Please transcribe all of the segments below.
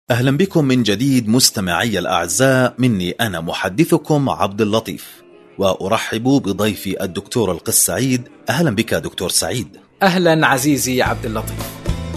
أهلا بكم من جديد مستمعي الأعزاء، مني أنا محدثكم عبد اللطيف، وأرحب بضيفي الدكتور القس سعيد. أهلا بك دكتور سعيد. أهلا عزيزي عبد اللطيف.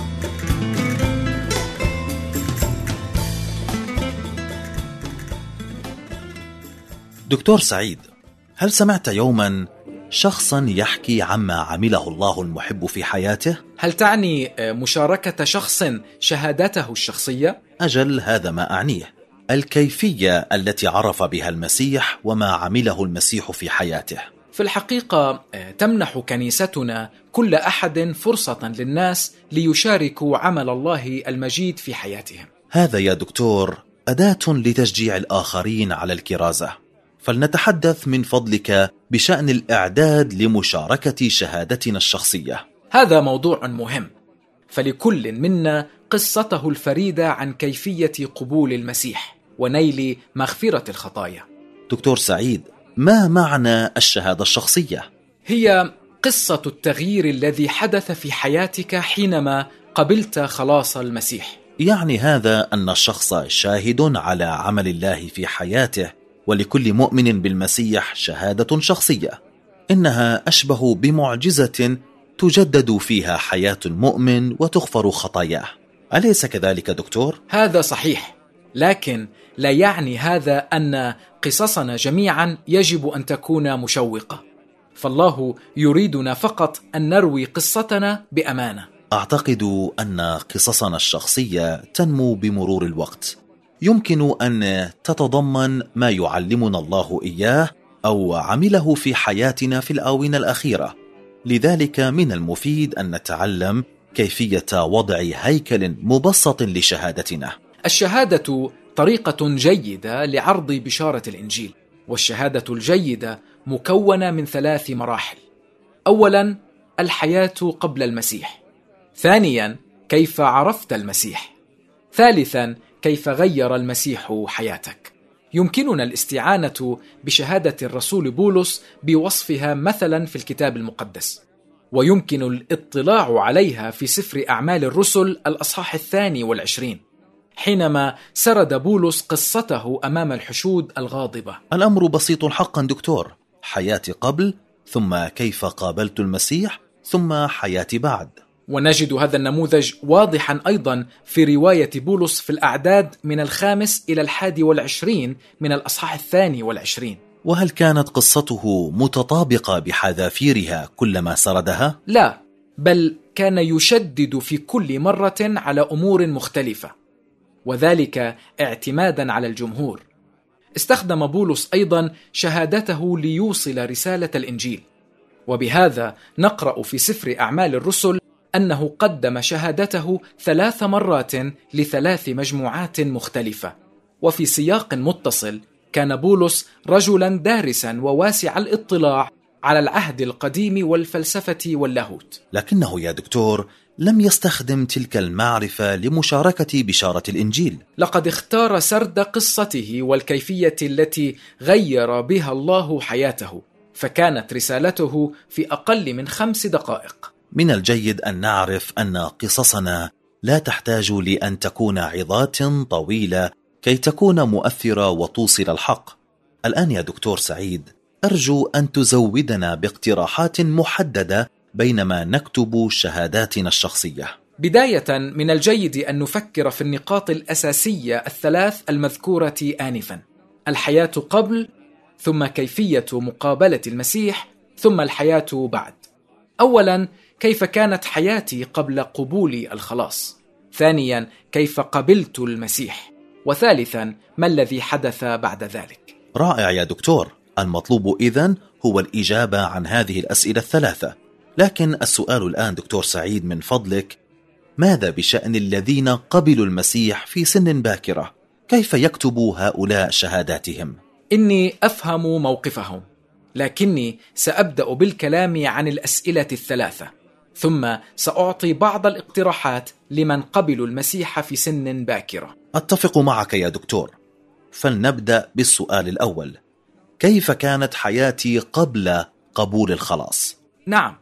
دكتور سعيد، هل سمعت يوما شخصا يحكي عما عمله الله المحب في حياته؟ هل تعني مشاركة شخص شهادته الشخصية؟ أجل، هذا ما أعنيه، الكيفية التي عرف بها المسيح وما عمله المسيح في حياته. في الحقيقة تمنح كنيستنا كل أحد فرصة للناس ليشاركوا عمل الله المجيد في حياتهم. هذا يا دكتور أداة لتشجيع الآخرين على الكرازة، فلنتحدث من فضلك بشأن الإعداد لمشاركة شهادتنا الشخصية. هذا موضوع مهم، فلكل منا قصته الفريدة عن كيفية قبول المسيح ونيل مغفرة الخطايا. دكتور سعيد، ما معنى الشهادة الشخصية؟ هي قصة التغيير الذي حدث في حياتك حينما قبلت خلاص المسيح. يعني هذا أن الشخص شاهد على عمل الله في حياته، ولكل مؤمن بالمسيح شهادة شخصية، إنها أشبه بمعجزة تجدد فيها حياة المؤمن وتغفر خطاياه. أليس كذلك دكتور؟ هذا صحيح، لكن لا يعني هذا أن قصصنا جميعا يجب أن تكون مشوقة، فالله يريدنا فقط أن نروي قصتنا بأمانة. أعتقد أن قصصنا الشخصية تنمو بمرور الوقت، يمكن أن تتضمن ما يعلمنا الله إياه أو عمله في حياتنا في الآونة الأخيرة. لذلك من المفيد أن نتعلم كيفية وضع هيكل مبسط لشهادتنا. الشهادة طريقة جيدة لعرض بشارة الإنجيل، والشهادة الجيدة مكونة من 3 مراحل. أولا، الحياة قبل المسيح. ثانيا، كيف عرفت المسيح. ثالثا، كيف غير المسيح حياتك. يمكننا الاستعانة بشهادة الرسول بولس بوصفها مثلا في الكتاب المقدس، ويمكن الاطلاع عليها في سفر أعمال الرسل الأصحاح 22 حينما سرد بولس قصته أمام الحشود الغاضبة. الأمر بسيط حقا دكتور، حياتي قبل، ثم كيف قابلت المسيح، ثم حياتي بعد. ونجد هذا النموذج واضحا أيضا في رواية بولس في الأعداد من 5 إلى 21 من الأصحاح 22. وهل كانت قصته متطابقة بحذافيرها كلما سردها؟ لا، بل كان يشدد في كل مرة على أمور مختلفة، وذلك اعتمادا على الجمهور. استخدم بولس أيضا شهادته ليوصل رسالة الإنجيل، وبهذا نقرأ في سفر أعمال الرسل أنه قدم شهادته 3 مرات ل3 مجموعات مختلفة. وفي سياق متصل كان بولس رجلا دارسا وواسع الاطلاع على العهد القديم والفلسفة واللاهوت، لكنه يا دكتور لم يستخدم تلك المعرفة لمشاركة بشارة الإنجيل. لقد اختار سرد قصته والكيفية التي غير بها الله حياته، فكانت رسالته في أقل من 5 دقائق. من الجيد أن نعرف أن قصصنا لا تحتاج لأن تكون عظات طويلة كي تكون مؤثرة وتوصل الحق. الآن يا دكتور سعيد، أرجو أن تزودنا باقتراحات محددة بينما نكتب شهاداتنا الشخصية. بداية، من الجيد أن نفكر في النقاط الأساسية 3 المذكورة آنفا: الحياة قبل، ثم كيفية مقابلة المسيح، ثم الحياة بعد. أولا، كيف كانت حياتي قبل قبول الخلاص. ثانيا، كيف قبلت المسيح. وثالثا، ما الذي حدث بعد ذلك. رائع يا دكتور، المطلوب إذن هو الإجابة عن هذه الأسئلة ال3. لكن السؤال الآن دكتور سعيد من فضلك، ماذا بشأن الذين قبلوا المسيح في سن باكرة؟ كيف يكتب هؤلاء شهاداتهم؟ إني أفهم موقفهم، لكني سأبدأ بالكلام عن الأسئلة ال3، ثم سأعطي بعض الاقتراحات لمن قبلوا المسيح في سن باكرة. أتفق معك يا دكتور، فلنبدأ بالسؤال الأول: كيف كانت حياتي قبل قبول الخلاص؟ نعم،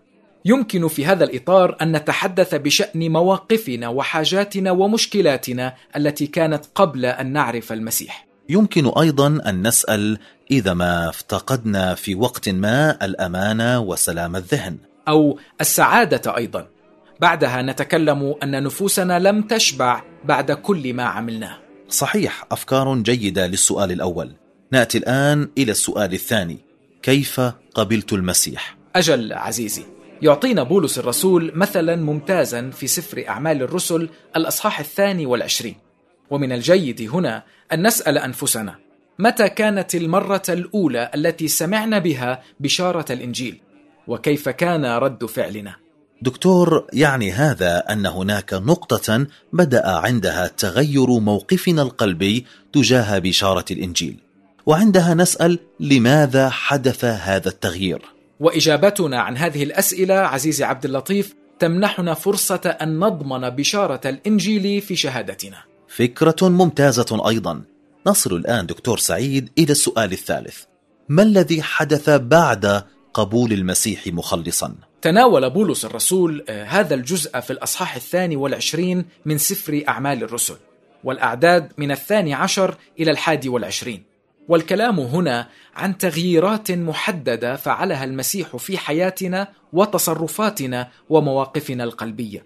يمكن في هذا الإطار أن نتحدث بشأن مواقفنا وحاجاتنا ومشكلاتنا التي كانت قبل أن نعرف المسيح. يمكن أيضا أن نسأل إذا ما افتقدنا في وقت ما الأمان وسلام الذهن أو السعادة أيضا. بعدها نتكلم أن نفوسنا لم تشبع بعد كل ما عملناه. صحيح، أفكار جيدة للسؤال الأول. نأتي الآن إلى السؤال الثاني: كيف قبلت المسيح؟ أجل عزيزي، يعطينا بولس الرسول مثلا ممتازا في سفر أعمال الرسل الأصحاح 22، ومن الجيد هنا أن نسأل أنفسنا: متى كانت المرة الأولى التي سمعنا بها بشارة الإنجيل؟ وكيف كان رد فعلنا؟ دكتور، يعني هذا أن هناك نقطة بدأ عندها تغير موقفنا القلبي تجاه بشارة الإنجيل، وعندها نسأل لماذا حدث هذا التغيير؟ وإجابتنا عن هذه الأسئلة عزيزي عبد اللطيف تمنحنا فرصة أن نضمن بشارة الإنجيل في شهادتنا. فكرة ممتازة أيضا. نصل الآن دكتور سعيد إلى السؤال الثالث: ما الذي حدث بعد قبول المسيح مخلصا؟ تناول بولس الرسول هذا الجزء في الأصحاح 22 من سفر أعمال الرسل، والأعداد من 12 إلى 21، والكلام هنا عن تغييرات محددة فعلها المسيح في حياتنا وتصرفاتنا ومواقفنا القلبية.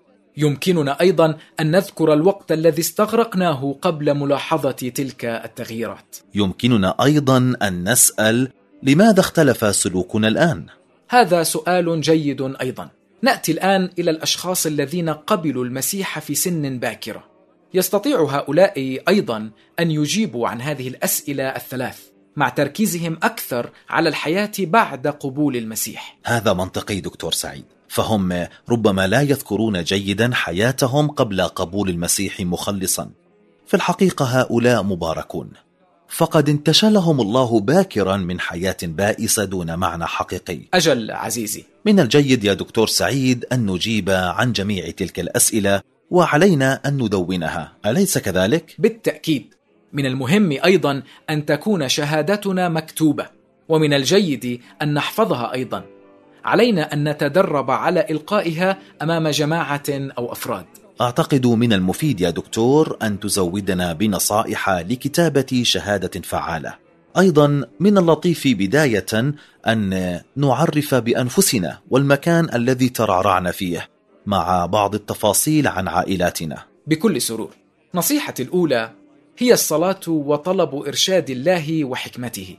يمكننا أيضا أن نذكر الوقت الذي استغرقناه قبل ملاحظة تلك التغييرات. يمكننا أيضا أن نسأل: لماذا اختلف سلوكنا الآن؟ هذا سؤال جيد أيضا. نأتي الآن إلى الأشخاص الذين قبلوا المسيح في سن باكرة. يستطيع هؤلاء أيضا أن يجيبوا عن هذه الأسئلة الثلاث مع تركيزهم أكثر على الحياة بعد قبول المسيح. هذا منطقي دكتور سعيد، فهم ربما لا يذكرون جيدا حياتهم قبل قبول المسيح مخلصا. في الحقيقة هؤلاء مباركون، فقد انتشلهم الله باكرا من حياة بائسة دون معنى حقيقي. أجل عزيزي، من الجيد يا دكتور سعيد أن نجيب عن جميع تلك الأسئلة، وعلينا أن ندونها، أليس كذلك؟ بالتأكيد. من المهم أيضا أن تكون شهادتنا مكتوبة، ومن الجيد أن نحفظها أيضا. علينا أن نتدرب على إلقائها أمام جماعة أو أفراد. أعتقد من المفيد يا دكتور أن تزودنا بنصائح لكتابة شهادة فعالة. أيضا من اللطيف بداية أن نعرف بأنفسنا والمكان الذي ترعرعنا فيه، مع بعض التفاصيل عن عائلاتنا. بكل سرور. نصيحتي الأولى هي الصلاة وطلب إرشاد الله وحكمته.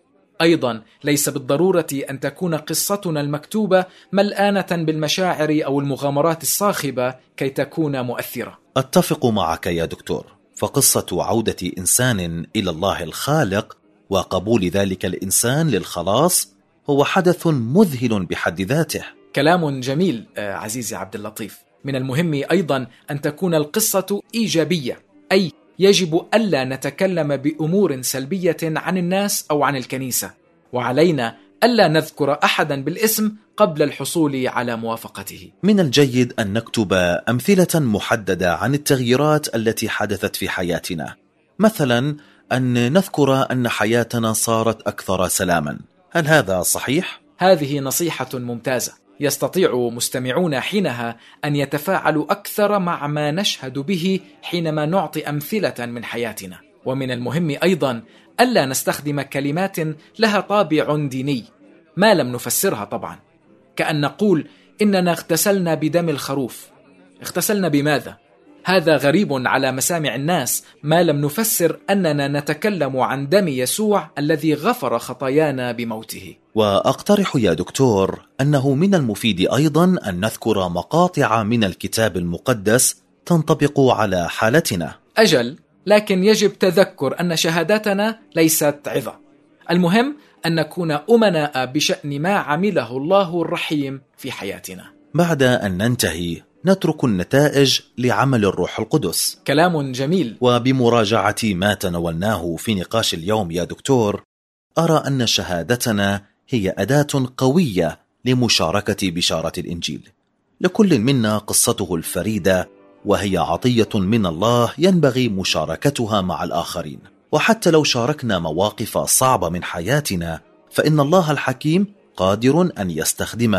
أيضا ليس بالضرورة أن تكون قصتنا المكتوبة ملآنة بالمشاعر أو المغامرات الصاخبة كي تكون مؤثرة. أتفق معك يا دكتور، فقصة عودة إنسان إلى الله الخالق وقبول ذلك الإنسان للخلاص هو حدث مذهل بحد ذاته. كلام جميل عزيزي عبد اللطيف. من المهم أيضا أن تكون القصة إيجابية، أي يجب ألا نتكلم بأمور سلبية عن الناس أو عن الكنيسة، وعلينا ألا نذكر أحدا بالاسم قبل الحصول على موافقته. من الجيد أن نكتب أمثلة محددة عن التغييرات التي حدثت في حياتنا، مثلا أن نذكر أن حياتنا صارت أكثر سلاما. هل هذا صحيح؟ هذه نصيحة ممتازة. يستطيع مستمعون حينها أن يتفاعلوا أكثر مع ما نشهد به حينما نعطي أمثلة من حياتنا. ومن المهم أيضا ألا نستخدم كلمات لها طابع ديني ما لم نفسرها طبعا، كأن نقول إننا اغتسلنا بدم الخروف. اغتسلنا بماذا؟ هذا غريب على مسامع الناس ما لم نفسر أننا نتكلم عن دم يسوع الذي غفر خطايانا بموته. وأقترح يا دكتور أنه من المفيد أيضا أن نذكر مقاطع من الكتاب المقدس تنطبق على حالتنا. أجل، لكن يجب تذكر أن شهادتنا ليست عظة. المهم أن نكون أمناء بشأن ما عمله الله الرحيم في حياتنا. بعد أن ننتهي نترك النتائج لعمل الروح القدس. كلام جميل. وبمراجعة ما تناولناه في نقاش اليوم يا دكتور، أرى أن شهادتنا هي أداة قوية لمشاركة بشارة الإنجيل. لكل منا قصته الفريدة، وهي عطية من الله ينبغي مشاركتها مع الآخرين. وحتى لو شاركنا مواقف صعبة من حياتنا، فإن الله الحكيم قادر أن يستخدمها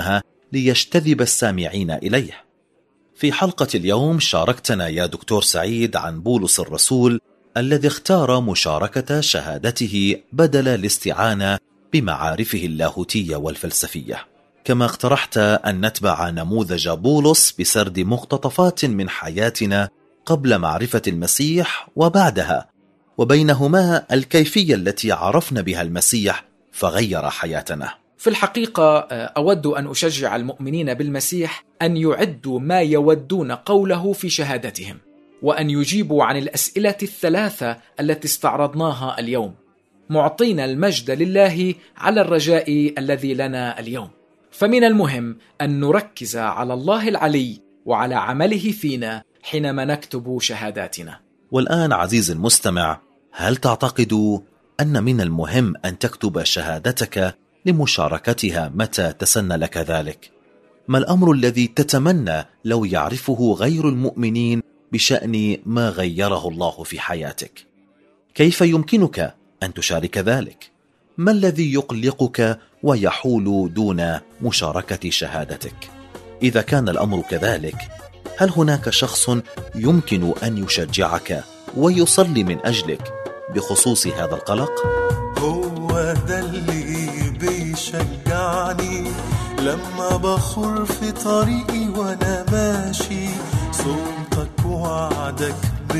ليجتذب السامعين إليه. في حلقة اليوم شاركتنا يا دكتور سعيد عن بولس الرسول الذي اختار مشاركة شهادته بدل الاستعانة بمعارفه اللاهوتية والفلسفية، كما اقترحت أن نتبع نموذج بولس بسرد مقتطفات من حياتنا قبل معرفة المسيح وبعدها، وبينهما الكيفية التي عرفنا بها المسيح فغير حياتنا. في الحقيقة أود أن أشجع المؤمنين بالمسيح أن يعدوا ما يودون قوله في شهادتهم، وأن يجيبوا عن الأسئلة الثلاثة التي استعرضناها اليوم، معطين المجد لله على الرجاء الذي لنا اليوم. فمن المهم أن نركز على الله العلي وعلى عمله فينا حينما نكتب شهاداتنا. والآن عزيزي المستمع، هل تعتقد أن من المهم أن تكتب شهادتك لمشاركتها متى تسن لك ذلك؟ ما الأمر الذي تتمنى لو يعرفه غير المؤمنين بشأن ما غيره الله في حياتك؟ كيف يمكنك أن تشارك ذلك؟ ما الذي يقلقك ويحول دون مشاركة شهادتك؟ إذا كان الأمر كذلك، هل هناك شخص يمكن أن يشجعك ويصلي من أجلك بخصوص هذا القلق؟ هو ده اللي بيشجعني لما بخر في طريقي وانا ماشي، صوتك وعدك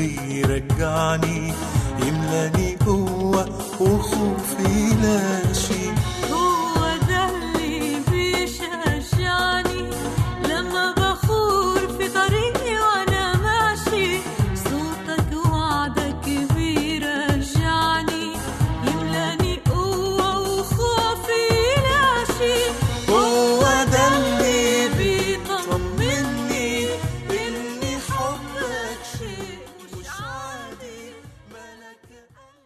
بيرجعني، يملاني قوة وخوفي لاشي. هو ده اللي بيشجعني لما بخور في طريقي وانا ماشي، صوتك وعدك بيرجعني، يملاني قوة وخوفي لاشي. هو ده اللي بيطمني إني حبك شيء مش عادي، ملك